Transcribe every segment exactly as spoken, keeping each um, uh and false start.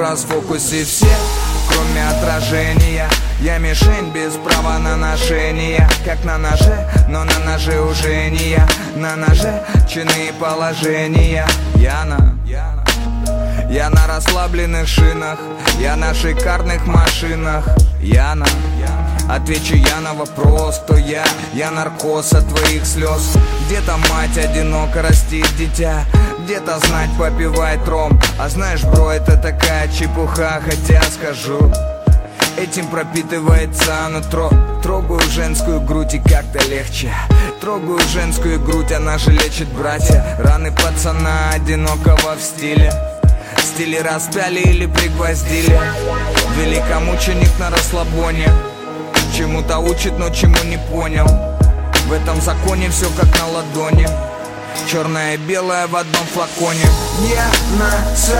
расфокусе все, кроме отражения. Я мишень без права на ношение. Как на ноже, но на ноже уже не я. На ноже чины и положения. Я на... Я на расслабленных шинах, я на шикарных машинах. Я на... Отвечу я на вопрос, кто я. Я наркоз от твоих слез. Где-то мать одиноко растит дитя, где-то знать попивает ром. А знаешь, бро, это такая чепуха. Хотя скажу, этим пропитывается нутро. Трогаю женскую грудь и как-то легче. Трогаю женскую грудь, она же лечит, братья. Раны пацана одинокого в стиле. В стиле распяли или пригвоздили. Великомученик на расслабоне. Чему-то учит, но чему не понял. В этом законе все как на ладони. Черное и белое в одном флаконе. Я на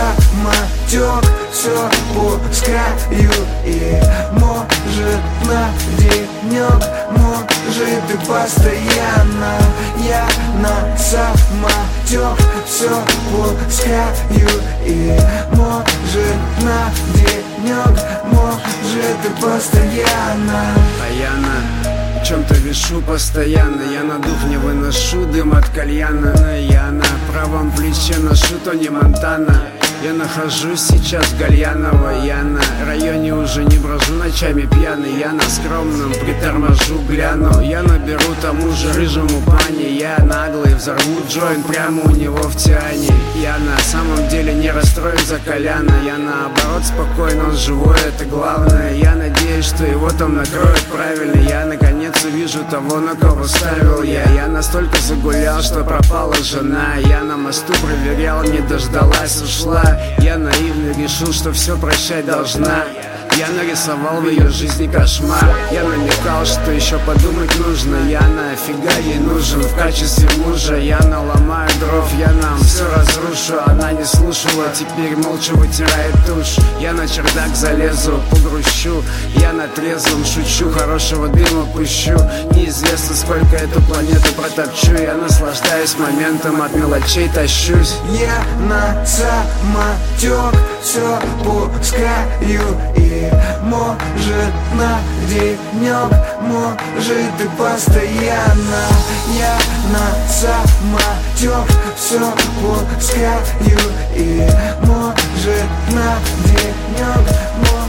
самотек все пускаю. И может на денек, может и постоянно. Я на самотек все пускаю. И может на денек, может и постоянно. А я на чем-то вешу постоянно. Я на дух не выношу дым от кальяна. Но я на правом плече ношу Тони Монтана. Я нахожусь сейчас в Гальяново. Я на районе уже не брожу ночами пьяный. Я на скромном приторможу, гляну. Я наберу тому же рыжему пани. Я наглый, взорву джойнт прямо у него в тиане. Я на самом деле не расстроен за Коляна. Я наоборот спокойно, он живой, это главное. Я надеюсь, что его там накроют правильно. Я наконец увижу того, на кого ставил я. Я настолько загулял, что пропала жена. Я на мосту проверял, не дождалась, ушла. Я наивно решил, что все прощать должна. Я нарисовал в ее жизни кошмар. Я намекал, что еще подумать нужно. Я нафига ей нужен в качестве мужа. Я наломаю дров, я нам все разрушу. Она не слушала, теперь молча вытирает тушь. Я на чердак залезу, погрущу. Я на трезвом шучу, хорошего дыма пущу. Неизвестно, сколько эту планету протопчу. Я наслаждаюсь моментом, от мелочей тащусь. Я на самотек все пускаю. И может на денек, может и постоянно. Я на самотек все пускаю. И может на денек, может